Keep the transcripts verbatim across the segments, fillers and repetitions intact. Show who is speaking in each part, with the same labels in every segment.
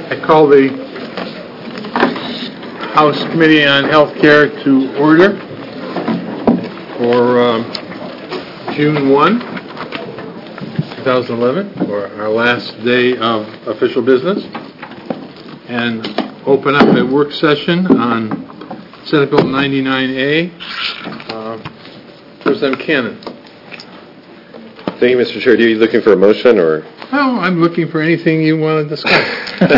Speaker 1: I call the House Committee on Health Care to order for um, June first, twenty eleven, for our last day of official business, and open up a work session on Senate Bill ninety-nine A. Uh, President Cannon.
Speaker 2: Thank you, Mister Chair. Are you looking for a motion, or?
Speaker 1: Oh, I'm looking for anything you want to discuss.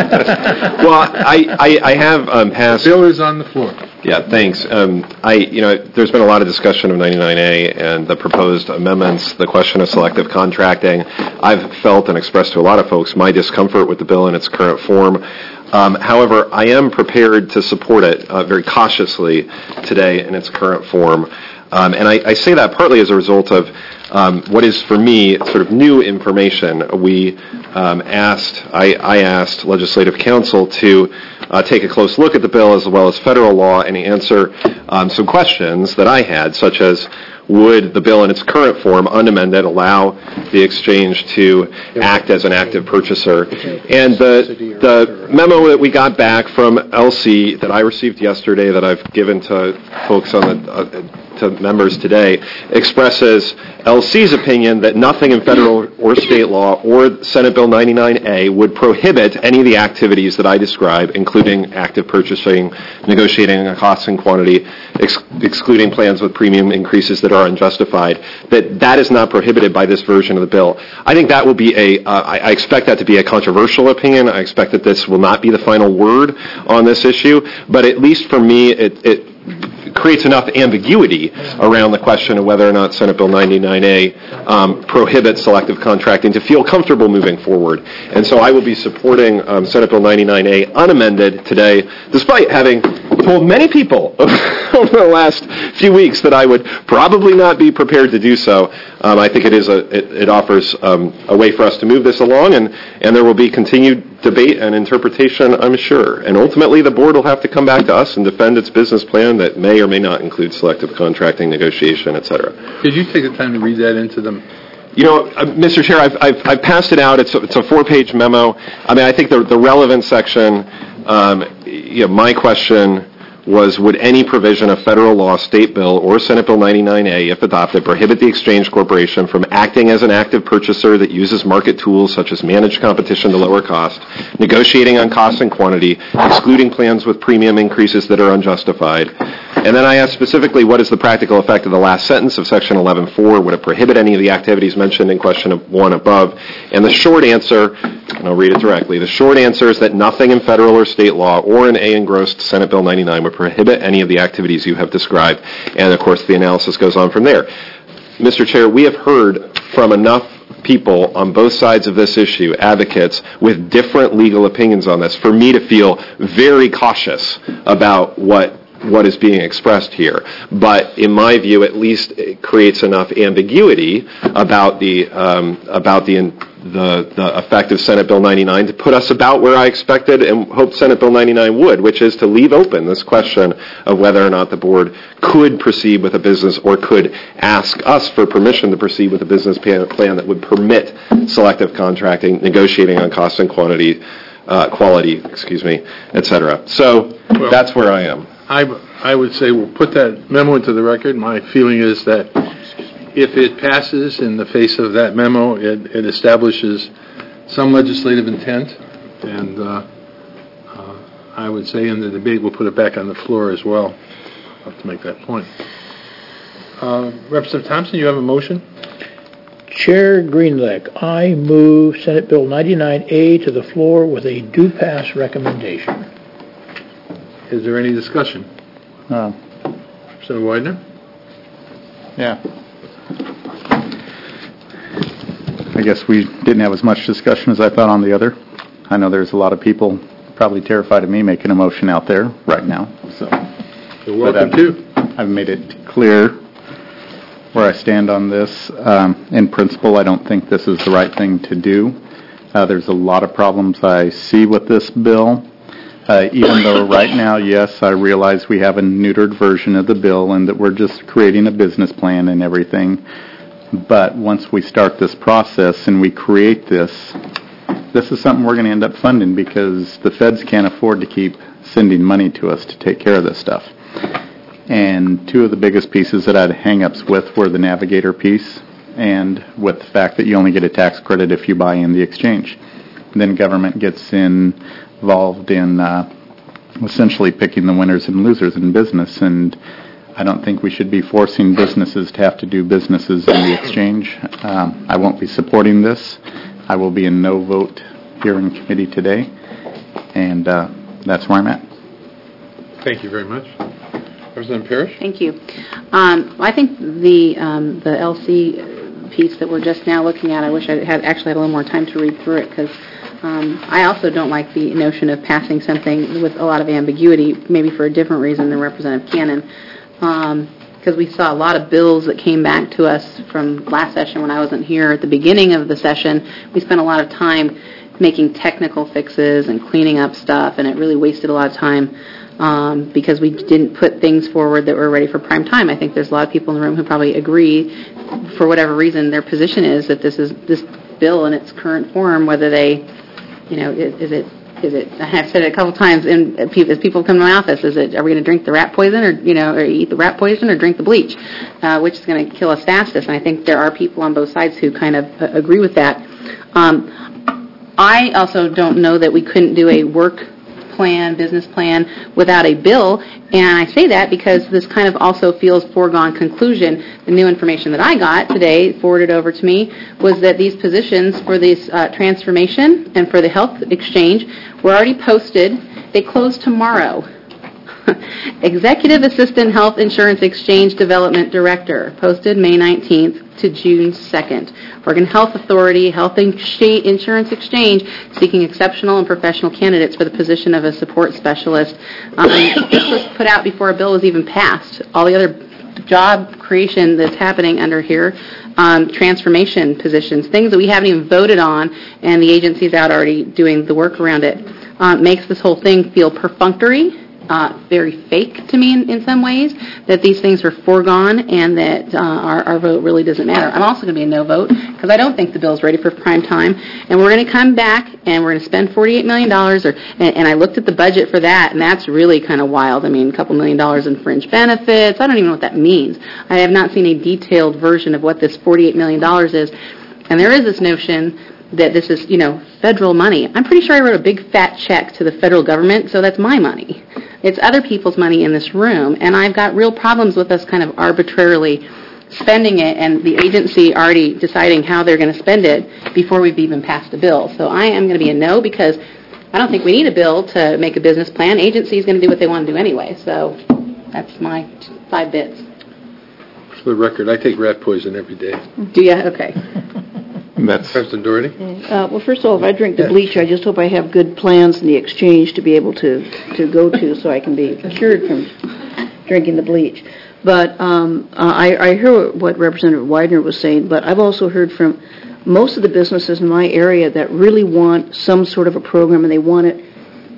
Speaker 2: Well, I, I, I have um, passed.
Speaker 1: The bill is on the floor.
Speaker 2: Yeah, thanks. Um, I, you know, there's been a lot of discussion of ninety-nine A and the proposed amendments, the question of selective contracting. I've felt and expressed to a lot of folks my discomfort with the bill in its current form. Um, however, I am prepared to support it uh, very cautiously today in its current form. Um, and I, I say that partly as a result of um, what is, for me, sort of new information. We um, asked, I, I asked Legislative Counsel to uh, take a close look at the bill as well as federal law and answer um, some questions that I had, such as, would the bill in its current form, unamended, allow the exchange to act as an active purchaser? And the the memo that we got back from L C that I received yesterday, that I've given to folks on the uh, to members today, expresses L C's opinion that nothing in federal or state law or Senate Bill ninety-nine A would prohibit any of the activities that I describe, including active purchasing, negotiating a cost and quantity, ex- excluding plans with premium increases that are unjustified, that that is not prohibited by this version of the bill. I think that will be a, uh, I, I expect that to be a controversial opinion. I expect that this will not be the final word on this issue, but at least for me, it, it creates enough ambiguity around the question of whether or not Senate Bill ninety-nine A um, prohibits selective contracting to feel comfortable moving forward. And so I will be supporting um, Senate Bill ninety-nine A unamended today, despite having told many people over the last few weeks that I would probably not be prepared to do so. Um, I think it is a it, it offers um, a way for us to move this along, and, and there will be continued debate and interpretation, I'm sure. And ultimately, the board will have to come back to us and defend its business plan that may or may not include selective contracting, negotiation, et cetera.
Speaker 1: Could you take the time to read that into them?
Speaker 2: You know, uh, Mister Chair, I've, I've, I've passed it out. It's a, it's a four-page memo. I mean, I think the, the relevant section, um, you know, my question was, would any provision of federal law, state bill, or Senate Bill ninety-nine A, if adopted, prohibit the Exchange Corporation from acting as an active purchaser that uses market tools such as managed competition to lower cost, negotiating on cost and quantity, excluding plans with premium increases that are unjustified? And then I asked specifically, what is the practical effect of the last sentence of Section eleven point four? Would it prohibit any of the activities mentioned in question one above? And the short answer, and I'll read it directly, the short answer is that nothing in federal or state law or in A engrossed Senate Bill ninety-nine would prohibit any of the activities you have described. And, of course, the analysis goes on from there. Mister Chair, we have heard from enough people on both sides of this issue, advocates, with different legal opinions on this, for me to feel very cautious about what what is being expressed here. But in my view, at least it creates enough ambiguity about the um, about the the the effect of Senate Bill ninety-nine to put us about where I expected and hoped Senate Bill ninety-nine would, which is to leave open this question of whether or not the board could proceed with a business or could ask us for permission to proceed with a business plan that would permit selective contracting, negotiating on cost and quantity, uh, quality, excuse me, et cetera. So well, that's where I am.
Speaker 1: I, I would say we'll put that memo into the record. My feeling is that if it passes in the face of that memo, it, it establishes some legislative intent, and uh, uh, I would say in the debate we'll put it back on the floor as well. I'll have to make that point. Uh, Representative Thompson, you have a motion?
Speaker 3: Chair Greenlick, I move Senate Bill ninety-nine A to the floor with a do pass recommendation.
Speaker 1: Is there any discussion?
Speaker 4: No.
Speaker 1: Representative Widener?
Speaker 4: Yeah. I guess we didn't have as much discussion as I thought on the other. I know there's a lot of people probably terrified of me making a motion out there right now. So
Speaker 1: you're welcome to.
Speaker 4: I've made it clear where I stand on this. Um, in principle, I don't think this is the right thing to do. Uh, there's a lot of problems I see with this bill. Uh, even though right now, yes, I realize we have a neutered version of the bill and that we're just creating a business plan and everything. But once we start this process and we create this this is something we're going to end up funding because the feds can't afford to keep sending money to us to take care of this stuff. And two of the biggest pieces that I had hang-ups with were the Navigator piece and with the fact that you only get a tax credit if you buy in the exchange. And then government gets involved in uh, essentially picking the winners and losers in business, and I don't think we should be forcing businesses to have to do businesses in the exchange. Um, I won't be supporting this. I will be in no vote here in committee today, and uh, that's where I'm at.
Speaker 1: Thank you very much. Representative Parrish?
Speaker 5: Thank you. Um, I think the um, the L C piece that we're just now looking at, I wish I had actually had a little more time to read through it, because um, I also don't like the notion of passing something with a lot of ambiguity, maybe for a different reason than Representative Cannon, because um, we saw a lot of bills that came back to us from last session when I wasn't here. At the beginning of the session, we spent a lot of time making technical fixes and cleaning up stuff, and it really wasted a lot of time. Um, because we didn't put things forward that were ready for prime time. I think there's a lot of people in the room who probably agree, for whatever reason, their position is that this is this bill in its current form, whether they, you know, is, is it, is it, I've said it a couple times in, as people come to my office, is it, are we going to drink the rat poison or, you know, or eat the rat poison or drink the bleach, uh, which is going to kill us fastest? And I think there are people on both sides who kind of uh, agree with that. Um, I also don't know that we couldn't do a work plan, business plan, without a bill, and I say that because this kind of also feels foregone conclusion. The new information that I got today, forwarded over to me, was that these positions for this uh, transformation and for the health exchange were already posted. They close tomorrow. Executive Assistant Health Insurance Exchange Development Director, posted May nineteenth to June second. Oregon Health Authority, Health Insurance Exchange, seeking exceptional and professional candidates for the position of a support specialist. Um, this was put out before a bill was even passed. All the other job creation that's happening under here, um, transformation positions, things that we haven't even voted on, and the agency's out already doing the work around it, uh, makes this whole thing feel perfunctory. Uh, very fake to me in, in some ways, that these things are foregone and that uh, our, our vote really doesn't matter. I'm also going to be a no vote because I don't think the bill is ready for prime time, and we're going to come back and we're going to spend forty-eight million dollars, or, and, and I looked at the budget for that, and that's really kind of wild. I mean, a couple million dollars in fringe benefits. I don't even know what that means. I have not seen a detailed version of what this forty-eight million dollars is, and there is this notion that this is, you know, federal money. I'm pretty sure I wrote a big fat check to the federal government, so that's my money. It's other people's money in this room, and I've got real problems with us kind of arbitrarily spending it and the agency already deciding how they're going to spend it before we've even passed a bill. So I am going to be a no because I don't think we need a bill to make a business plan. Agency is going to do what they want to do anyway. So that's my five bits.
Speaker 1: For the record, I take rat poison every day.
Speaker 5: Do you? Okay.
Speaker 4: That's
Speaker 1: President Doherty?
Speaker 6: Uh, well, first of all, if I drink the bleach, I just hope I have good plans in the exchange to be able to, to go to so I can be cured from drinking the bleach. But um, uh, I, I hear what Representative Widener was saying, but I've also heard from most of the businesses in my area that really want some sort of a program, and they want it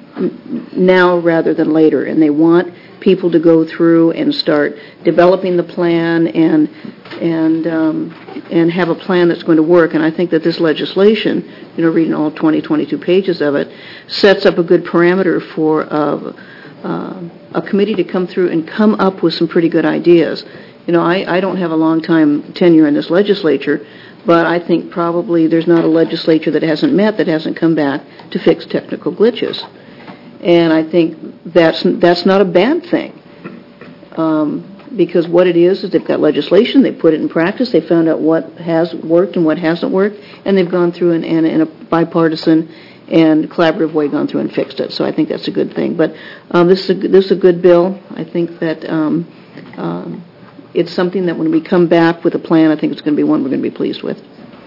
Speaker 6: now rather than later, and they want people to go through and start developing the plan and and um, and have a plan that's going to work. And I think that this legislation, you know, reading all twenty, twenty-two pages of it, sets up a good parameter for uh, uh, a committee to come through and come up with some pretty good ideas. You know, I, I don't have a long time tenure in this legislature, but I think probably there's not a legislature that hasn't met that hasn't come back to fix technical glitches. And I think that's that's not a bad thing, um, because what it is is they've got legislation, they put it in practice, they found out what has worked and what hasn't worked, and they've gone through and in, in a bipartisan and collaborative way gone through and fixed it. So I think that's a good thing. But um, this is a, this is a good bill. I think that um, um, it's something that when we come back with a plan, I think it's going to be one we're going to be pleased with.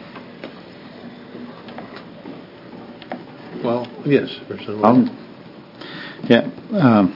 Speaker 1: Well, yes, President
Speaker 4: Um, yeah, um,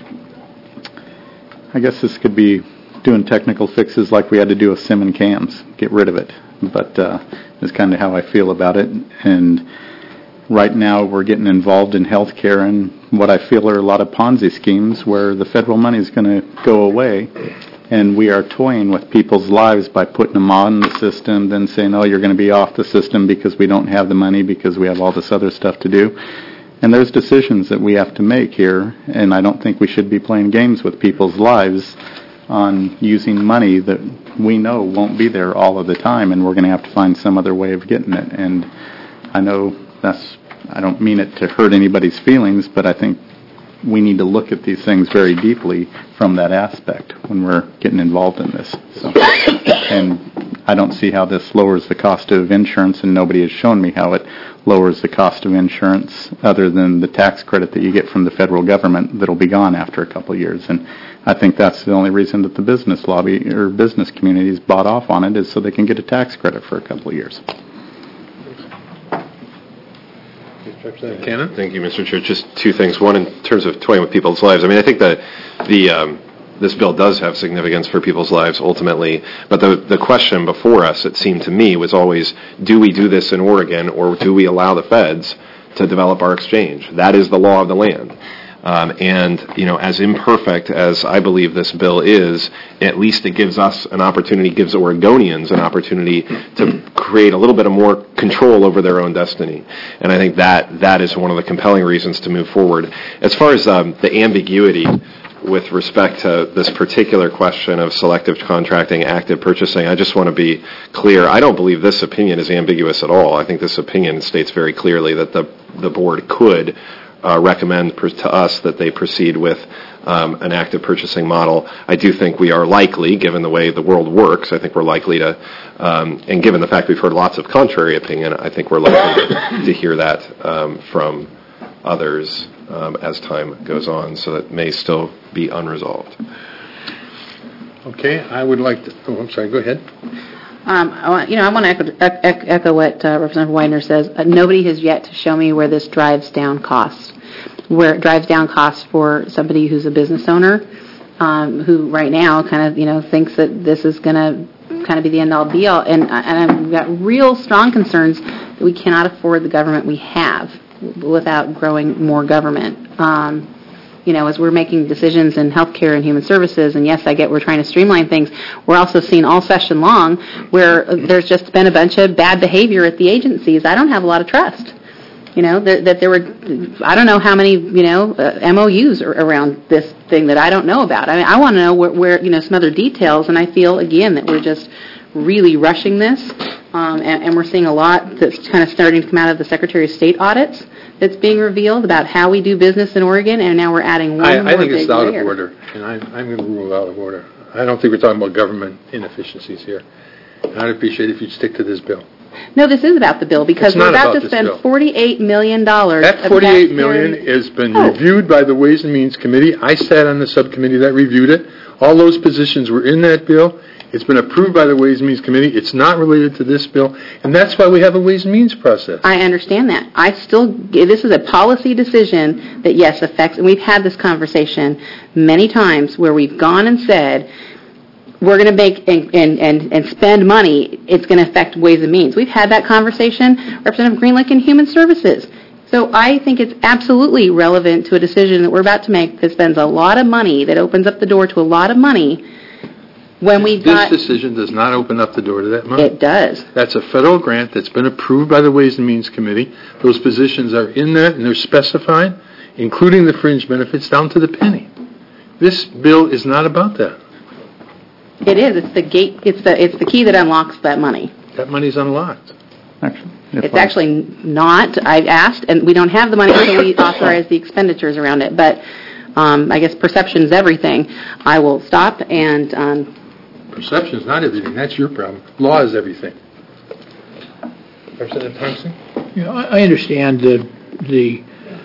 Speaker 4: I guess this could be doing technical fixes like we had to do with sim and cams, get rid of it. But uh, that's kind of how I feel about it. And right now we're getting involved in healthcare and what I feel are a lot of Ponzi schemes where the federal money is going to go away And we are toying with people's lives by putting them on the system, then saying, oh, you're going to be off the system because we don't have the money, because we have all this other stuff to do. And there's decisions that we have to make here, and I don't think we should be playing games with people's lives on using money that we know won't be there all of the time, and we're going to have to find some other way of getting it. And I know that's, I don't mean it to hurt anybody's feelings, but I think we need to look at these things very deeply from that aspect when we're getting involved in this. So, and I don't see how this lowers the cost of insurance, and nobody has shown me how it lowers the cost of insurance other than the tax credit that you get from the federal government that'll be gone after a couple of years. And I think that's the only reason that the business lobby or business community's bought off on it, is so they can get a tax credit for a couple of years.
Speaker 1: Representative Cannon?
Speaker 2: Thank you, Mister Chair. Just two things. One, in terms of toying with people's lives. I mean, I think that the um, this bill does have significance for people's lives ultimately, but the the question before us, it seemed to me, was always, do we do this in Oregon, or do we allow the feds to develop our exchange? That is the law of the land. Um, and, you know, as imperfect as I believe this bill is, at least it gives us an opportunity, gives Oregonians an opportunity to create a little bit of more control over their own destiny. And I think that that is one of the compelling reasons to move forward. As far as um, the ambiguity with respect to this particular question of selective contracting, active purchasing, I just want to be clear. I don't believe this opinion is ambiguous at all. I think this opinion states very clearly that the, the board could Uh, recommend per, to us that they proceed with um, an active purchasing model. I do think we are likely, given the way the world works, I think we're likely to, um, and given the fact we've heard lots of contrary opinion, I think we're likely to, to hear that um, from others um, as time goes on, so that may still be unresolved.
Speaker 1: Okay, I would like to, oh, I'm sorry, go ahead.
Speaker 5: Um, I want, you know, I want to echo, echo, echo what uh, Representative Widener says. Uh, nobody has yet to show me where this drives down costs, where it drives down costs for somebody who's a business owner, um, who right now kind of, you know, thinks that this is going to kind of be the end-all, be-all. And, and I've got real strong concerns that we cannot afford the government we have without growing more government. Um, You know, as we're making decisions in healthcare and human services, and yes, I get we're trying to streamline things, we're also seeing all session long where there's just been a bunch of bad behavior at the agencies. I don't have a lot of trust. You know, that, that there were, I don't know how many, you know, uh, M O Us are around this thing that I don't know about. I mean, I want to know where, where, you know, some other details, and I feel, again, that we're just really rushing this, um, and, and we're seeing a lot that's kind of starting to come out of the Secretary of State audits that's being revealed about how we do business in Oregon, and now we're adding one
Speaker 1: I,
Speaker 5: more
Speaker 1: I think
Speaker 5: big
Speaker 1: it's out
Speaker 5: layer.
Speaker 1: of order, and I, I'm going to rule it out of order. I don't think we're talking about government inefficiencies here. And I'd appreciate it if you'd stick to this bill.
Speaker 5: No, this is about the bill, because
Speaker 1: It's
Speaker 5: we're
Speaker 1: not
Speaker 5: about,
Speaker 1: about
Speaker 5: to
Speaker 1: this
Speaker 5: spend
Speaker 1: bill.
Speaker 5: forty-eight million dollars.
Speaker 1: That forty-eight million dollars has been
Speaker 5: Oh.
Speaker 1: reviewed by the Ways and Means Committee. I sat on the subcommittee that reviewed it. All those positions were in that bill. It's been approved by the Ways and Means Committee. It's not related to this bill, and that's why we have a Ways and Means process.
Speaker 5: I understand that. I still, this is a policy decision that, yes, affects, and we've had this conversation many times where we've gone and said, we're going to make and, and, and, and spend money, it's going to affect Ways and Means. We've had that conversation, Representative Greenlick, in Human Services. So I think it's absolutely relevant to a decision that we're about to make that spends a lot of money, that opens up the door to a lot of money, when we
Speaker 1: This
Speaker 5: got...
Speaker 1: decision does not open up the door to that money.
Speaker 5: It does.
Speaker 1: That's a federal grant that's been approved by the Ways and Means Committee. Those positions are in that, and they're specified, including the fringe benefits, down to the penny. This bill is not about that.
Speaker 5: It is. It's the gate. It's the it's the key that unlocks that money.
Speaker 1: That money's unlocked.
Speaker 4: Actually, if
Speaker 5: It's
Speaker 4: I-
Speaker 5: actually not. I've asked, and we don't have the money until we authorize the expenditures around it. But um, I guess perception is everything. I will stop and. Um,
Speaker 1: Perception is not everything. That's your problem. Law is everything. Representative Thompson?
Speaker 3: You know, I I understand the, the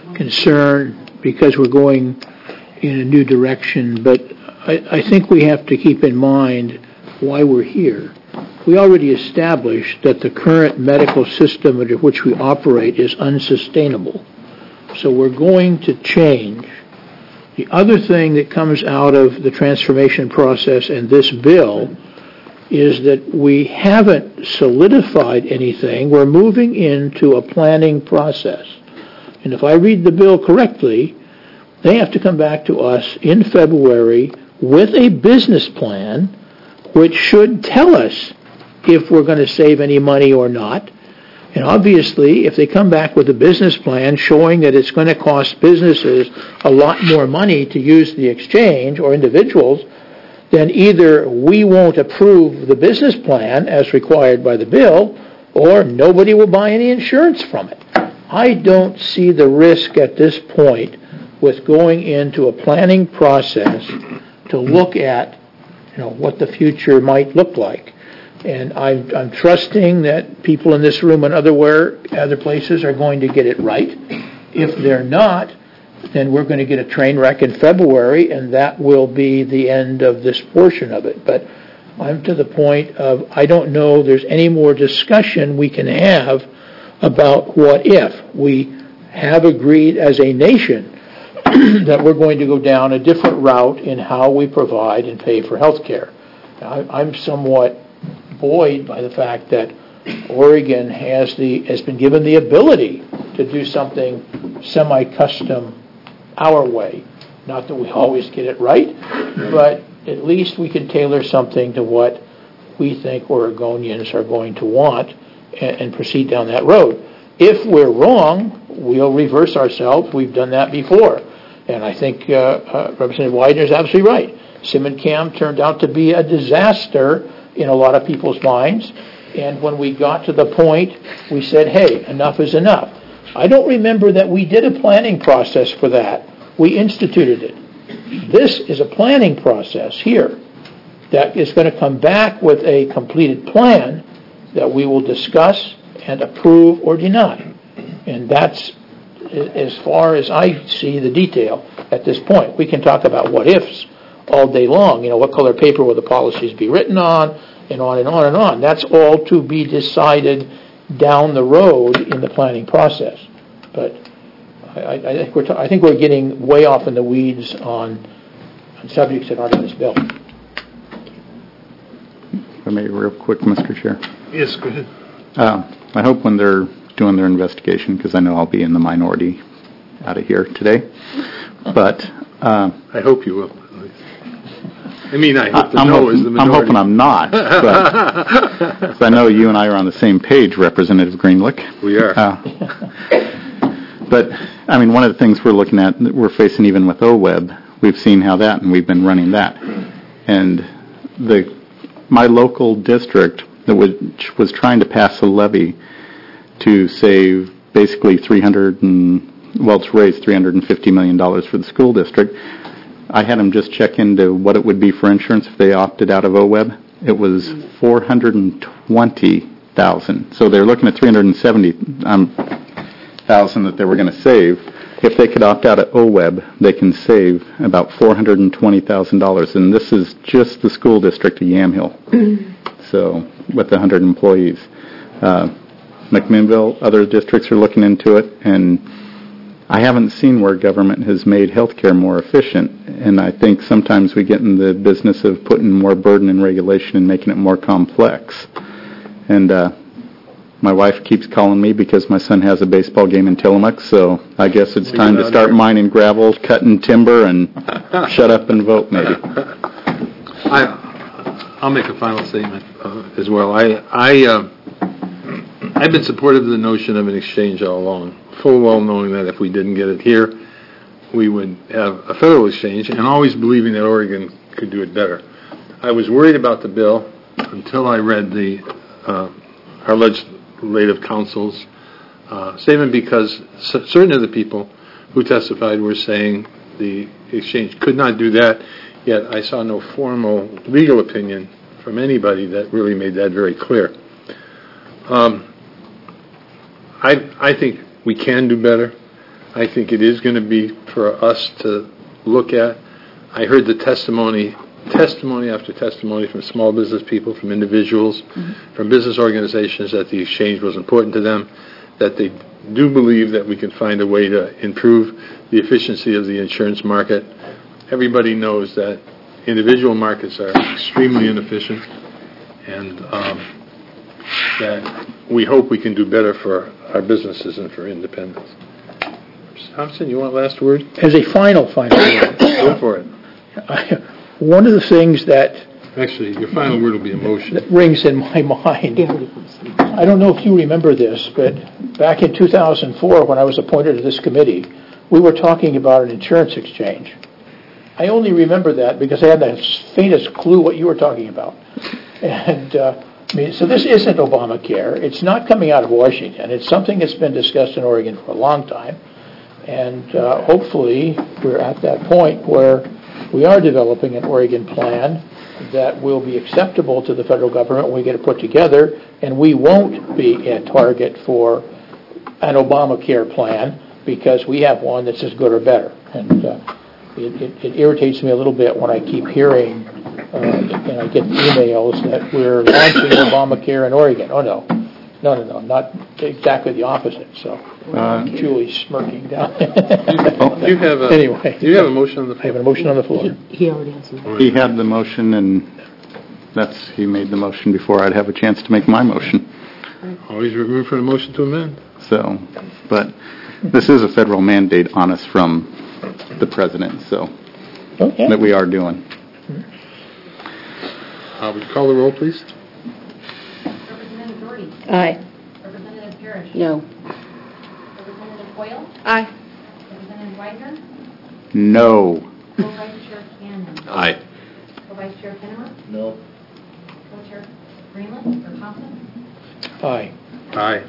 Speaker 3: concern because we're going in a new direction, but I, I think we have to keep in mind why we're here. We already established that the current medical system under which we operate is unsustainable. So we're going to change. The other thing that comes out of the transformation process and this bill is that we haven't solidified anything. We're moving into a planning process. And if I read the bill correctly, they have to come back to us in February with a business plan which should tell us if we're going to save any money or not. And obviously, if they come back with a business plan showing that it's going to cost businesses a lot more money to use the exchange or individuals, then either we won't approve the business plan as required by the bill, or nobody will buy any insurance from it. I don't see the risk at this point with going into a planning process to look at, you know, what the future might look like. And I'm, I'm trusting that people in this room and otherwhere, other places are going to get it right. If they're not, then we're going to get a train wreck in February, and that will be the end of this portion of it. But I'm to the point of I don't know there's any more discussion we can have about what if. We have agreed as a nation that we're going to go down a different route in how we provide and pay for health care. I'm somewhat buoyed by the fact that Oregon has the has been given the ability to do something semi-custom our way. Not that we always get it right, but at least we can tailor something to what we think Oregonians are going to want and, and proceed down that road. If we're wrong, we'll reverse ourselves. We've done that before. And I think uh, uh, Representative Widener is absolutely right. Simon-Cam turned out to be a disaster in a lot of people's minds. And when we got to the point, we said, hey, enough is enough. I don't remember that we did a planning process for that. We instituted it. This is a planning process here that is going to come back with a completed plan that we will discuss and approve or deny. And that's as far as I see the detail at this point. We can talk about what ifs all day long. You know, what color paper will the policies be written on, and on and on and on. That's all to be decided down the road in the planning process. But I, I, think, we're t- I think we're getting way off in the weeds on, on subjects that aren't in this bill.
Speaker 4: If I may, real quick, Mister Chair.
Speaker 1: Yes, go ahead.
Speaker 4: Uh, I hope when they're doing their investigation, because I know I'll be in the minority out of here today, but... Uh,
Speaker 1: I hope you will. I mean, I hope the
Speaker 4: I'm
Speaker 1: no
Speaker 4: hoping,
Speaker 1: is the minority.
Speaker 4: I'm hoping I'm not, but 'cause I know you and I are on the same page, Representative Greenlick.
Speaker 1: We are.
Speaker 4: Uh, but, I mean, one of the things we're looking at, that we're facing even with O W E B, we've seen how that, and we've been running that. And the my local district that was, was trying to pass a levy to save basically three hundred and, well, to raise three hundred fifty million dollars for the school district. I had them just check into what it would be for insurance if they opted out of O W E B. It was four hundred twenty thousand dollars. So they're looking at three hundred seventy thousand dollars um, that they were going to save. If they could opt out of O W E B, they can save about four hundred twenty thousand dollars. And this is just the school district of Yamhill. So with one hundred employees. Uh, McMinnville, other districts are looking into it, and I haven't seen where government has made healthcare more efficient, and I think sometimes we get in the business of putting more burden and regulation and making it more complex. And uh, my wife keeps calling me because my son has a baseball game in Tillamook, so I guess it's time to start mining gravel, cutting timber, and shut up and vote, maybe.
Speaker 1: I, I'll make a final statement uh, as well. I, I, uh, I've been supportive of the notion of an exchange all along, full well knowing that if we didn't get it here, we would have a federal exchange, and always believing that Oregon could do it better. I was worried about the bill until I read the uh, our legislative counsel's uh, statement, because c- certain of the people who testified were saying the exchange could not do that, yet I saw no formal legal opinion from anybody that really made that very clear. Um, I, I think we can do better. I think it is going to be for us to look at. I heard the testimony, testimony after testimony from small business people, from individuals, mm-hmm. from business organizations that the exchange was important to them, that they do believe that we can find a way to improve the efficiency of the insurance market. Everybody knows that individual markets are extremely inefficient, and um, that we hope we can do better for our businesses and for independents. Mister Thompson, you want last word?
Speaker 3: As a final, final word.
Speaker 1: Go for it.
Speaker 3: I, one of the things that
Speaker 1: Actually, your final word will be a motion.
Speaker 3: that rings in my mind, I don't know if you remember this, but back in two thousand four, when I was appointed to this committee, we were talking about an insurance exchange. I only remember that because I had the faintest clue what you were talking about. And, uh, I mean, so this isn't Obamacare. It's not coming out of Washington. It's something that's been discussed in Oregon for a long time. And uh, hopefully, we're at that point where we are developing an Oregon plan that will be acceptable to the federal government when we get it put together, and we won't be a target for an Obamacare plan because we have one that's as good or better. And uh, it, it, it irritates me a little bit when I keep hearing, uh, and I get emails that we're launching Obamacare in Oregon. Oh, no. No, no, no, not exactly the opposite. So
Speaker 4: Uh,
Speaker 3: Julie's smirking down.
Speaker 1: You have a,
Speaker 3: Anyway.
Speaker 1: you have a motion on the
Speaker 3: I have
Speaker 1: floor.
Speaker 3: a motion on the floor.
Speaker 7: He already has some.
Speaker 4: He had the motion, and that's, he made the motion before I'd have a chance to make my motion.
Speaker 1: Always room for a motion to amend.
Speaker 4: So, but this is a federal mandate on us from the president, so,
Speaker 3: Okay.
Speaker 4: that we are doing.
Speaker 1: Uh, Would you call the roll, please?
Speaker 8: Representative Doherty.
Speaker 6: Aye.
Speaker 8: Representative Parrish.
Speaker 5: No.
Speaker 8: Representative Hoyle.
Speaker 5: Aye.
Speaker 8: Representative Widener.
Speaker 4: No.
Speaker 8: Co-Vice Chair Cannon.
Speaker 2: Aye.
Speaker 8: Co-Vice Chair Kinnemer.
Speaker 1: No.
Speaker 8: Co-Chair Greenland or Thompson.
Speaker 3: Aye.
Speaker 1: Aye.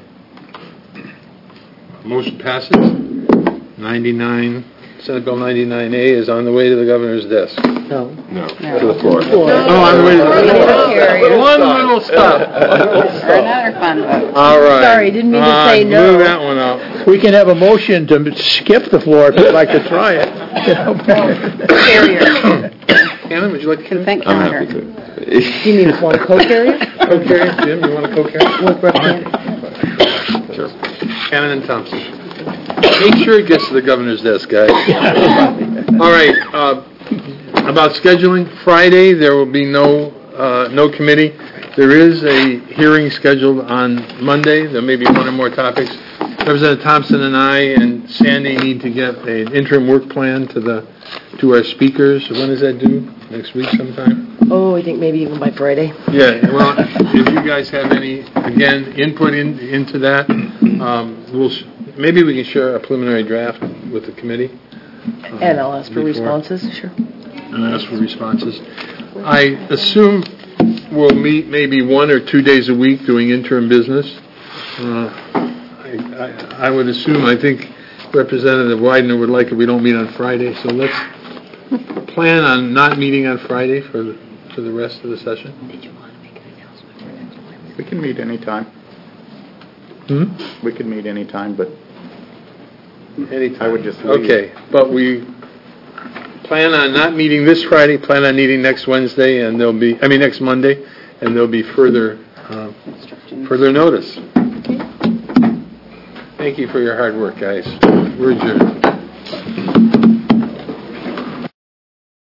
Speaker 1: Motion passes. ninety-nine, Senate Bill ninety-nine A is on the way to the governor's desk.
Speaker 7: No.
Speaker 2: No. To the floor.
Speaker 1: Oh, on the way to the... One little stop.
Speaker 5: For another fun vote.
Speaker 1: All right.
Speaker 6: Sorry, didn't mean to
Speaker 1: Uh,
Speaker 6: say no.
Speaker 1: Move that one out.
Speaker 3: We can have a motion to skip the floor if you'd like to try it.
Speaker 5: Carrier.
Speaker 1: Cannon, would you like to...
Speaker 5: Consent
Speaker 2: I'm
Speaker 5: calendar.
Speaker 2: happy to.
Speaker 7: Do you mean one co-carrier?
Speaker 1: Co-carry? Jim, you want to co-carry?
Speaker 7: With representative?
Speaker 2: Sure.
Speaker 1: Cannon and Thompson. Make sure it gets to the governor's desk, guys. All right, uh, about scheduling, Friday, there will be no, uh, no committee. There is a hearing scheduled on Monday. There may be one or more topics. Representative Thompson and I and Sandy need to get an interim work plan to the, to our speakers. When is that due? Next week sometime?
Speaker 7: Oh, I think maybe even by Friday.
Speaker 1: Yeah, well, if you guys have any, again, input in, into that, um, we'll, sh- maybe we can share a preliminary draft with the committee. uh,
Speaker 7: And I'll ask for
Speaker 1: before-
Speaker 7: responses, sure.
Speaker 1: And ask for responses. I assume we'll meet maybe one or two days a week doing interim business. Uh, I, I, I would assume, I think Representative Widener would like it we don't meet on Friday, so let's plan on not meeting on Friday for the, for the rest of the session.
Speaker 4: We can meet anytime.
Speaker 1: Hmm?
Speaker 4: We can meet anytime, but
Speaker 1: Anytime.
Speaker 4: I would just leave.
Speaker 1: Okay, but we plan on not meeting this Friday, plan on meeting next Wednesday, and there'll be, I mean, next Monday, and there'll be further, uh, further notice. Thank you for your hard work, guys. We're adjourned.